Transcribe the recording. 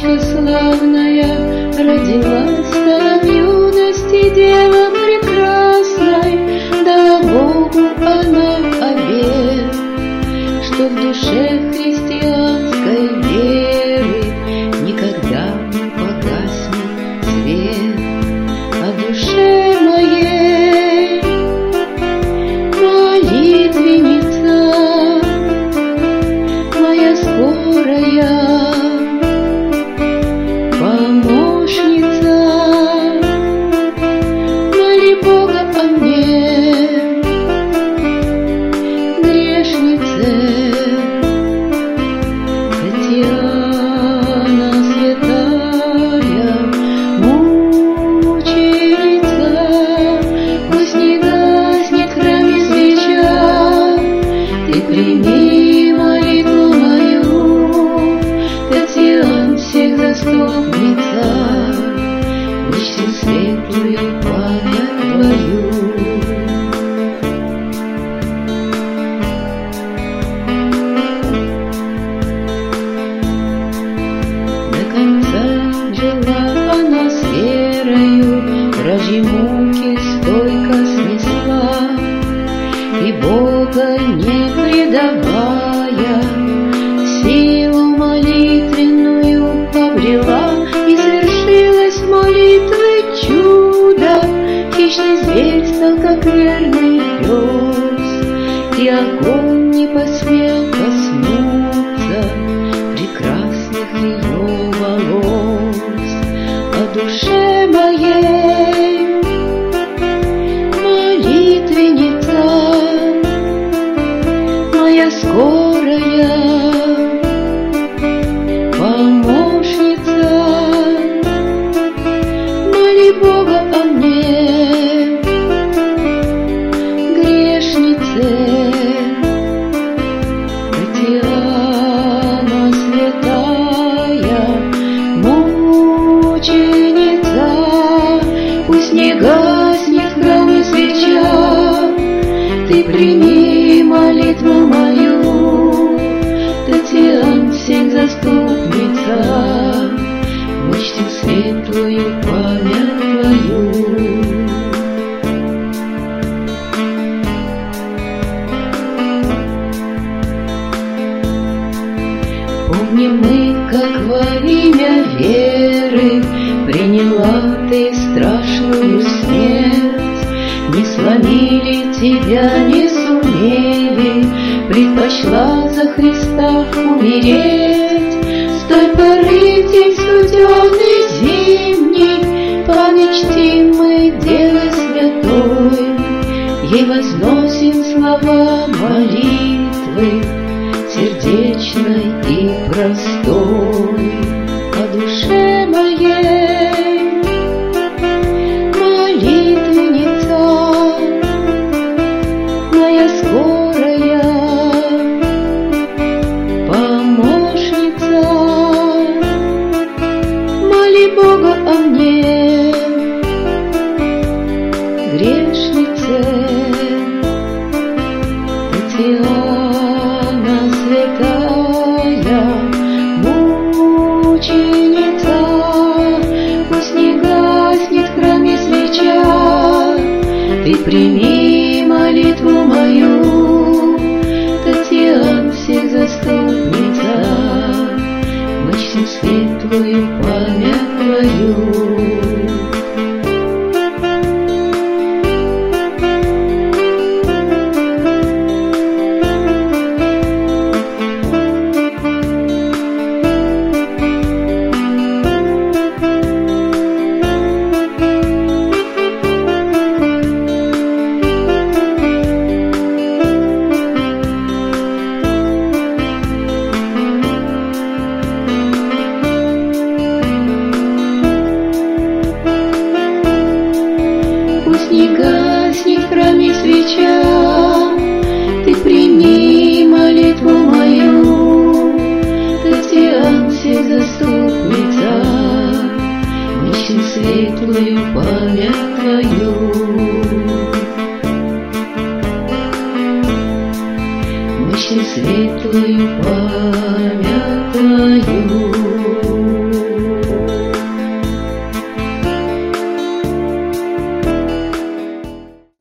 девочка славная, родилась она в юности, дева прекрасной, дала Богу она обет, что в душе христианской веры никогда не погаснет свет. О душе моей молитвенница, моя скорая помощница, моли Бога о мне, грешнице. Татьяна святая, мученица, пусть не гаснет в храме свеча, ты прими молитву мою, Татьяна всех заступница, нищим светлую память твою. До конца жила она с верою, вражьи муки стойко снесла, и Бога не предавая, силу молитвенную обрела, и свершилось молитвы чудо. Хищный зверь стал, как верный пес, и огонь не посмел коснуться прекрасных ее волос. О душе моей молитвенница, моя скорая помощница, моли Бога о мне, грешнице. Татьяна святая, мученица, пусть не гаснет в храме свеча, ты прими молитву мою, Татьяна всех заступница, почтим светлую память твою. Помним мы, как во имя веры приняла ты страшную смерть, не сломили тебя, не сумели, предпочла за Христа умереть. С той поры в день студеный зимний память чтим мы Девы Святой, ей возносим слова молитвы сердечной и простой. О душе моей молитвенница, моя скорая помощница, моли Бога о мне, грешнице. Татьяна святая, мученица, пусть не гаснет в храме свеча, ты прими молитву мою, Татьяна всех заступница, почтим светлую память твою. Не гаснет в храме свеча, ты прими молитву мою, Татьяна всех заступница, почтим светлую память твою. Почтим светлую память твою.